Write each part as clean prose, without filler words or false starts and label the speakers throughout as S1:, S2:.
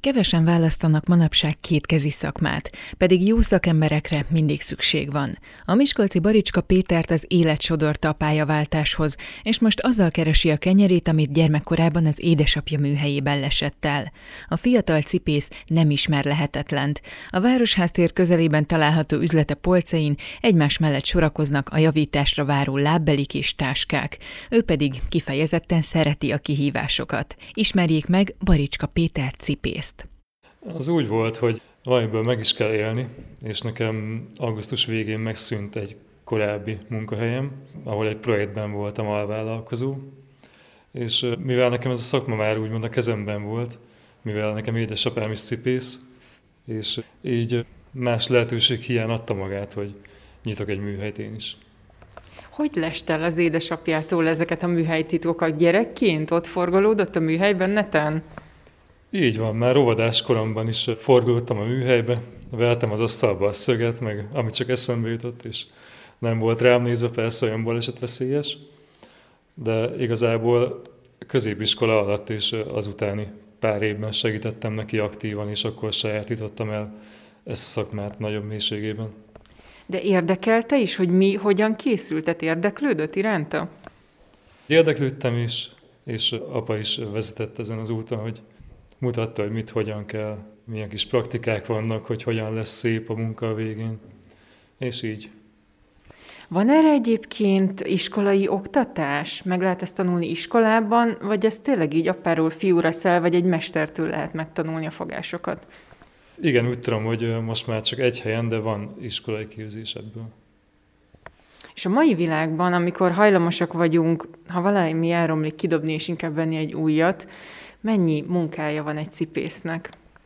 S1: Kevesen választanak manapság kétkezi szakmát, pedig jó szakemberekre mindig szükség van. A miskolci Baricska Pétert az élet sodorta a pályaváltáshoz, és most azzal keresi a kenyerét, amit gyermekkorában az édesapja műhelyében lesett el. A fiatal cipész nem ismer lehetetlent. A Városháztér közelében található üzlete polcain egymás mellett sorakoznak a javításra váró lábbelik és táskák. Ő pedig kifejezetten szereti a kihívásokat. Ismerjék meg Baricska Péter cipészt.
S2: Az úgy volt, hogy valamiből meg is kell élni, és nekem augusztus végén megszűnt egy korábbi munkahelyem, ahol egy projektben voltam alvállalkozó, és mivel nekem ez a szakma már úgymond a kezemben volt, mivel nekem édesapám is cipész, és így más lehetőség hiány adta magát, hogy nyitok egy műhelyt én is.
S3: Hogy lest el az édesapjától ezeket a műhelytitkokat? Gyerekként ott forgolódott a műhelyben neten?
S2: Így van, már óvodás koromban is forgolódtam a műhelybe, vertem az asztalba a szöget, meg amit csak eszembe jutott, és nem volt rám nézve, persze olyan balesetveszélyes, de igazából középiskola alatt és azutáni pár évben segítettem neki aktívan, és akkor sajátítottam el ezt a szakmát nagyobb mélységében.
S3: De érdekelte is, hogy hogyan készült, tehát érdeklődött iránta?
S2: Érdeklődtem is, és apa is vezetett ezen az úton, hogy mutatta, hogy mit, hogyan kell, milyen kis praktikák vannak, hogy hogyan lesz szép a munka a végén, és így.
S3: Van erre egyébként iskolai oktatás? Meg lehet ezt tanulni iskolában, vagy ez tényleg így apáról fiúra szel, vagy egy mestertől lehet megtanulni a fogásokat?
S2: Igen, úgy tudom, hogy most már csak egy helyen, de van iskolai képzés ebből.
S3: És a mai világban, amikor hajlamosak vagyunk, ha valami elromlik, kidobni és inkább venni egy újat, mennyi munkája van egy cipésznek?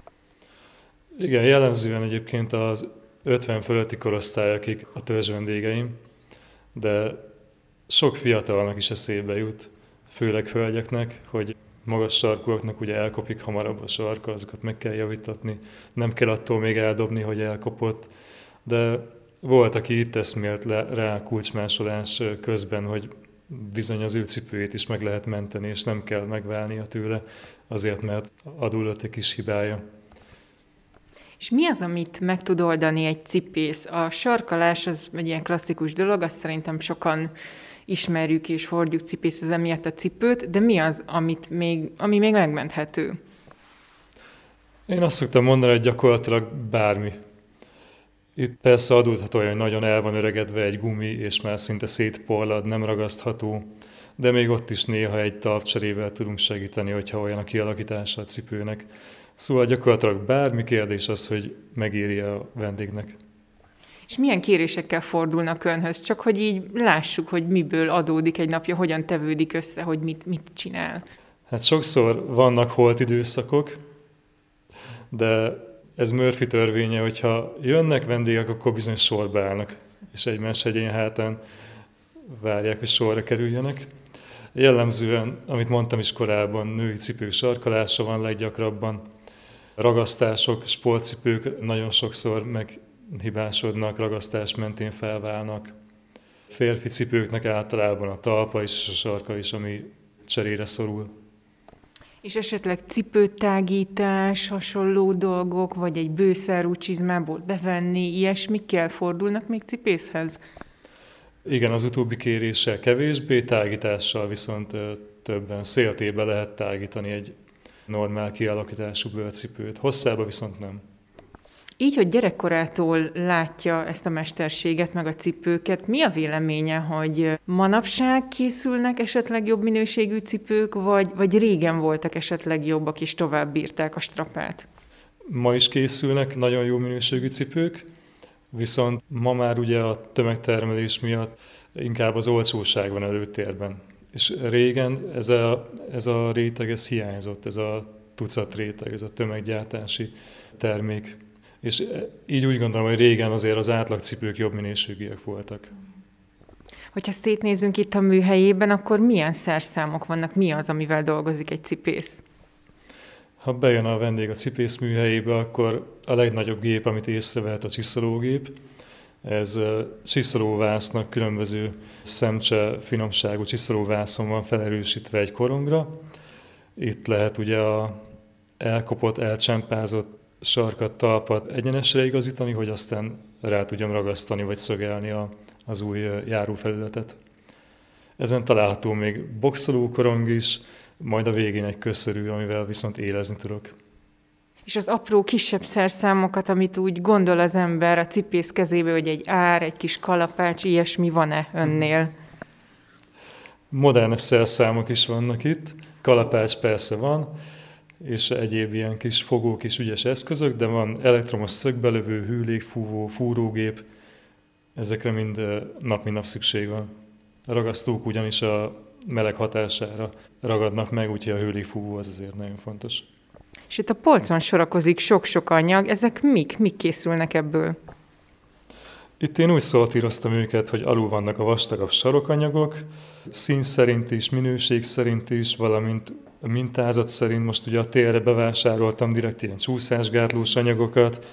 S2: Igen, jellemzően egyébként az 50 fölötti korosztály, akik a törzs vendégeim, de sok fiatalnak is eszébe jut, főleg hölgyeknek, hogy magas sarkúaknak ugye elkopik hamarabb a sarka, azokat meg kell javítatni, nem kell attól még eldobni, hogy elkopott, de volt, aki itt eszmélt rá kulcsmásolás közben, hogy bizony az ő cipőjét is meg lehet menteni, és nem kell megválnia tőle, azért, mert adódott egy kis hibája.
S3: És mi az, amit meg tud oldani egy cipész? A sarkalás az egy ilyen klasszikus dolog, azt szerintem sokan ismerjük és hordjuk cipész emiatt a cipőt, de mi az, ami még megmenthető?
S2: Én azt szoktam mondani, hogy gyakorlatilag bármi. Itt persze adódhat olyan, hogy nagyon el van öregedve egy gumi, és már szinte szétporlad, nem ragasztható, de még ott is néha egy talpcserével tudunk segíteni, hogyha olyan a kialakítása a cipőnek. Szóval gyakorlatilag bármi, kérdés az, hogy megéri a vendégnek.
S3: És milyen kérésekkel fordulnak önhöz? Csak hogy így lássuk, hogy miből adódik egy napja, hogyan tevődik össze, hogy mit csinál.
S2: Hát sokszor vannak holt időszakok, de ez Murphy törvénye, hogyha jönnek vendégek, akkor bizony sorba állnak, és egymás hegyén hátán várják, hogy sorra kerüljenek. Jellemzően, amit mondtam is korábban, női cipők sarkalása van leggyakrabban. Ragasztások, sportcipők nagyon sokszor meghibásodnak, ragasztás mentén felválnak. Férfi cipőknek általában a talpa és a sarka is, ami cserére szorul.
S3: És esetleg cipőtágítás, hasonló dolgok, vagy egy bőszárú csizmából bevenni, ilyesmikkel fordulnak még cipészhez?
S2: Igen, az utóbbi kéréssel kevésbé, tágítással viszont többen széltébe lehet tágítani egy normál kialakítású bőrcipőt, hosszába viszont nem.
S3: Így, hogy gyerekkorától látja ezt a mesterséget, meg a cipőket, mi a véleménye, hogy manapság készülnek esetleg jobb minőségű cipők, vagy régen voltak esetleg jobbak, és tovább bírták a strapát?
S2: Ma is készülnek nagyon jó minőségű cipők, viszont ma már ugye a tömegtermelés miatt inkább az olcsóság van előtérben. És régen ez a réteg, ez hiányzott, ez a tucat réteg, ez a tömeggyártási termék. És így úgy gondolom, hogy régen azért az átlagcipők jobb minőségűek voltak.
S3: Hogyha szétnézünk itt a műhelyében, akkor milyen szerszámok vannak? Mi az, amivel dolgozik egy cipész?
S2: Ha bejön a vendég a cipész műhelyébe, akkor a legnagyobb gép, amit észrevehet, a csiszológép. Ez csiszolóvásznak különböző szemcse finomságú csiszolóvászon van felerősítve egy korongra. Itt lehet ugye a elkopott, elcsempázott sarkat, talpat egyenesre igazítani, hogy aztán rá tudjam ragasztani vagy szögelni az új járófelületet. Ezen található még boxolókorong is, majd a végén egy köszörű, amivel viszont élezni tudok.
S3: És az apró, kisebb szerszámokat, amit úgy gondol az ember a cipész kezébe, hogy egy ár, egy kis kalapács, ilyesmi van-e önnél?
S2: Modern szerszámok is vannak itt, kalapács persze van, és egyéb ilyen kis fogók is ügyes eszközök, de van elektromos szögbelövő, hűlégfúvó, fúrógép, ezekre mind nap mint nap szükség van. A ragasztók ugyanis a meleg hatására ragadnak meg, úgyhogy a hőlégfúvó az azért nagyon fontos.
S3: És itt a polcon sorakozik sok-sok anyag, ezek mik készülnek ebből?
S2: Itt én úgy szortíroztam őket, hogy alul vannak a vastagabb sarokanyagok, szín szerint is, minőség szerint is, valamint a mintázat szerint. Most ugye a térre bevásároltam direkt ilyen csúszásgátlós anyagokat.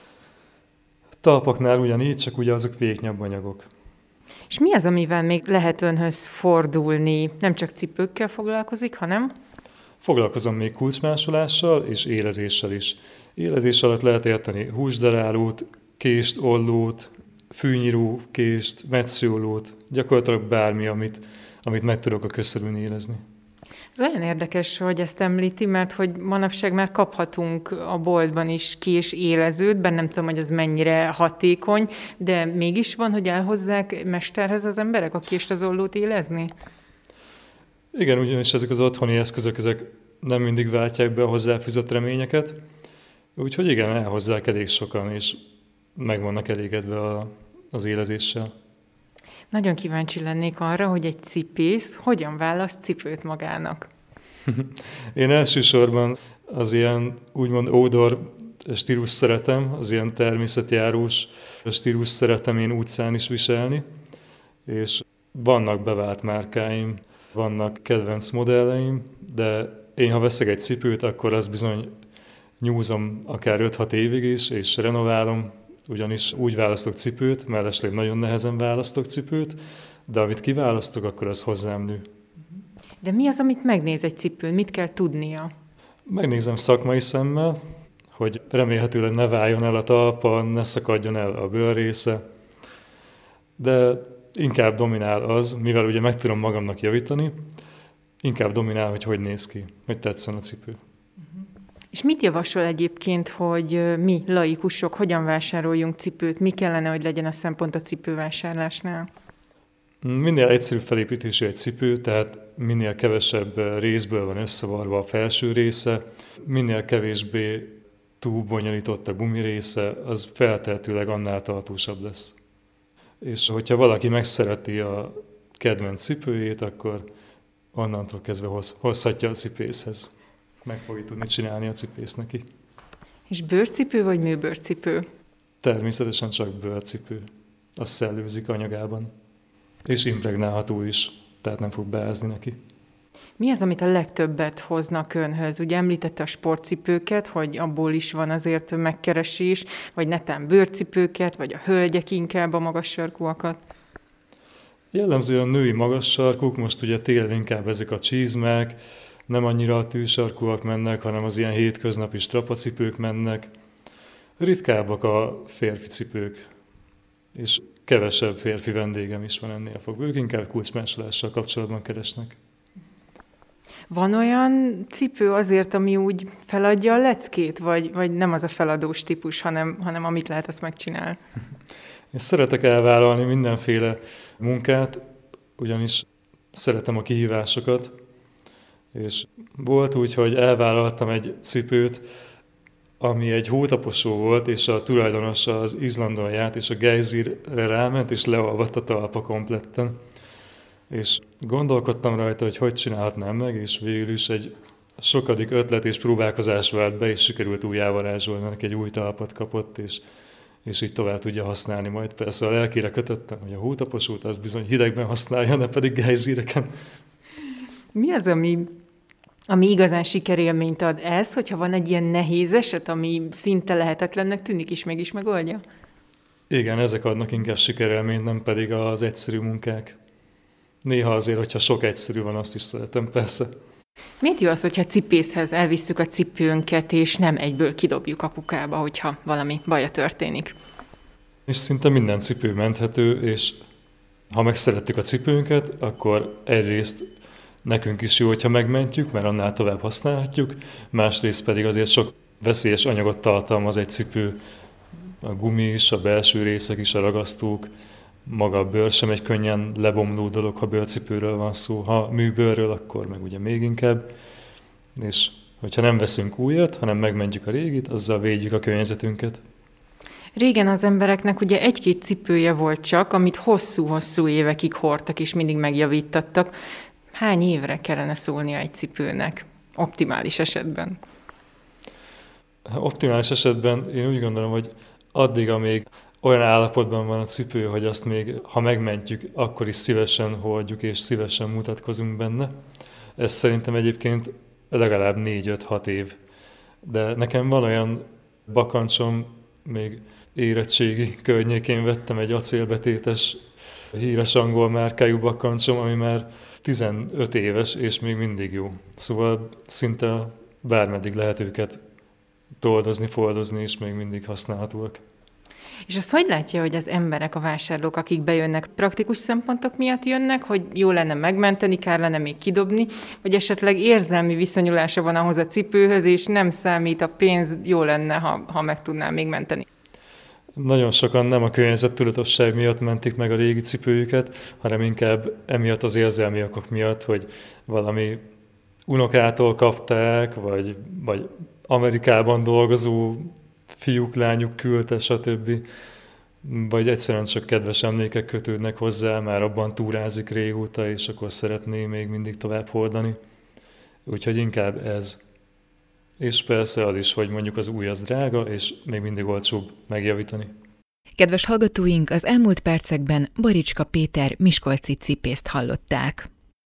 S2: Talpaknál ugyanígy, csak ugye azok vékonyabb anyagok.
S3: És mi az, amivel még lehet önhöz fordulni? Nem csak cipőkkel foglalkozik, hanem?
S2: Foglalkozom még kulcsmásolással és élezéssel is. Élezés alatt lehet érteni húsdarálót, kést, ollót, fűnyíró kést, metszőollót, gyakorlatilag bármi, amit meg tudok a köszörűn élezni.
S3: Ez olyan érdekes, hogy ezt említi, mert hogy manapság már kaphatunk a boltban is kés élezőt, bár nem tudom, hogy ez mennyire hatékony, de mégis van, hogy elhozzák mesterhez az emberek a kést, az ollót élezni?
S2: Igen, ugyanis ezek az otthoni eszközök, ezek nem mindig váltják be a hozzáfűzött reményeket, úgyhogy igen, elhozzák elég sokan, és meg vannak elégedve az élezéssel.
S3: Nagyon kíváncsi lennék arra, hogy egy cipész hogyan választ cipőt magának.
S2: Én elsősorban az ilyen úgymond ódor stílus szeretem, az ilyen természetjárós stílus szeretem én utcán is viselni, és vannak bevált márkáim, vannak kedvenc modelleim, de én ha veszek egy cipőt, akkor az bizony nyúzom akár 5-6 évig is, és renoválom, ugyanis úgy választok cipőt, mellesleg nagyon nehezen választok cipőt, de amit kiválasztok, akkor az hozzám nő.
S3: De mi az, amit megnéz egy cipőn? Mit kell tudnia?
S2: Megnézem szakmai szemmel, hogy remélhetőleg ne váljon el a talpa, ne szakadjon el a bőrrésze, de inkább dominál az, mivel ugye meg tudom magamnak javítani, inkább dominál, hogy néz ki, hogy tetszen a cipő.
S3: És mit javasol egyébként, hogy mi, laikusok, hogyan vásároljunk cipőt? Mi kellene, hogy legyen a szempont a cipővásárlásnál?
S2: Minél egyszerűbb felépítésű egy cipő, tehát minél kevesebb részből van összevarva a felső része, minél kevésbé túl bonyolított a gumi része, az feltehetőleg annál tartósabb lesz. És hogyha valaki megszereti a kedvenc cipőjét, akkor onnantól kezdve hozhatja a cipészhez. Meg fogja tudni csinálni a cipész neki.
S3: És bőrcipő vagy műbőrcipő?
S2: Természetesen csak bőrcipő. Az szellőzik anyagában. És impregnálható is, tehát nem fog beázni neki.
S3: Mi az, amit a legtöbbet hoznak önhöz? Ugye említette a sportcipőket, hogy abból is van azért megkeresés, vagy netán bőrcipőket, vagy a hölgyek inkább a magas sarkúakat?
S2: Jellemzően női magas sarkúk, most ugye télen inkább ezek a csizmák, nem annyira a tűsarkúak mennek, hanem az ilyen hétköznapi strapacipők mennek. Ritkábbak a férfi cipők, és kevesebb férfi vendégem is van ennél fogva. Ők inkább kulcsmásolással kapcsolatban keresnek.
S3: Van olyan cipő azért, ami úgy feladja a leckét, vagy nem az a feladós típus, hanem amit lehet, azt megcsinál?
S2: Én szeretek elvállalni mindenféle munkát, ugyanis szeretem a kihívásokat, és volt úgy, hogy elvállaltam egy cipőt, ami egy hótaposó volt, és a tulajdonosa az Izlandon járt, és a gejzírre ráment, és leolvadt a talpa kompletten. És gondolkodtam rajta, hogy csinálhatnám meg, és végül is egy sokadik ötlet és próbálkozás vált be, és sikerült újjávarázsolni, neki egy új talpat kapott, és így tovább tudja használni majd. Persze a lelkére kötöttem, hogy a hótaposót az bizony hidegben használja, ne pedig gejzíreken.
S3: Mi az, ami igazán sikerélményt ad ez, hogyha van egy ilyen nehéz eset, ami szinte lehetetlennek tűnik, és mégis megoldja?
S2: Igen, ezek adnak inkább sikerélményt, nem pedig az egyszerű munkák. Néha azért, hogyha sok egyszerű van, azt is szeretem, persze.
S3: Miért jó az, hogyha cipészhez elvisszük a cipőnket, és nem egyből kidobjuk a kukába, hogyha valami baja történik?
S2: És szinte minden cipő menthető, és ha megszerettük a cipőnket, akkor egyrészt nekünk is jó, hogyha megmentjük, mert annál tovább használhatjuk, másrészt pedig azért sok veszélyes anyagot tartalmaz egy cipő, a gumi is, a belső részek is, a ragasztók, maga a bőr sem egy könnyen lebomló dolog, ha bőrcipőről van szó, ha műbőrről, akkor meg ugye még inkább, és hogyha nem veszünk újat, hanem megmentjük a régit, azzal védjük a környezetünket.
S3: Régen az embereknek ugye egy-két cipője volt csak, amit hosszú-hosszú évekig hordtak és mindig megjavítattak. Hány évre kellene szólnia egy cipőnek, optimális esetben?
S2: Optimális esetben én úgy gondolom, hogy addig, amíg olyan állapotban van a cipő, hogy azt még, ha megmentjük, akkor is szívesen hordjuk és szívesen mutatkozunk benne. Ez szerintem egyébként legalább 4-5-6 év. De nekem van olyan bakancsom, még érettségi környékén vettem egy acélbetétes, híres angol márkájú bakancsom, ami már 15 éves, és még mindig jó. Szóval szinte bármeddig lehet őket doldozni, foldozni, és még mindig használhatóak.
S3: És azt hogy látja, hogy az emberek, a vásárlók, akik bejönnek, praktikus szempontok miatt jönnek, hogy jó lenne megmenteni, kár lenne még kidobni, vagy esetleg érzelmi viszonyulása van ahhoz a cipőhöz, és nem számít a pénz, jó lenne, ha meg tudnám még menteni?
S2: Nagyon sokan nem a környezettudatosság miatt mentik meg a régi cipőjüket, hanem inkább emiatt az érzelmi okok miatt, hogy valami unokától kapták, vagy Amerikában dolgozó fiúk, lányuk küldte, stb. Vagy egyszerűen csak kedves emlékek kötődnek hozzá, már abban túrázik régóta, és akkor szeretné még mindig tovább hordani. Úgyhogy inkább ez. És persze az is, hogy mondjuk az új az drága, és még mindig olcsóbb megjavítani.
S1: Kedves hallgatóink, az elmúlt percekben Baricska Péter miskolci cipészt hallották.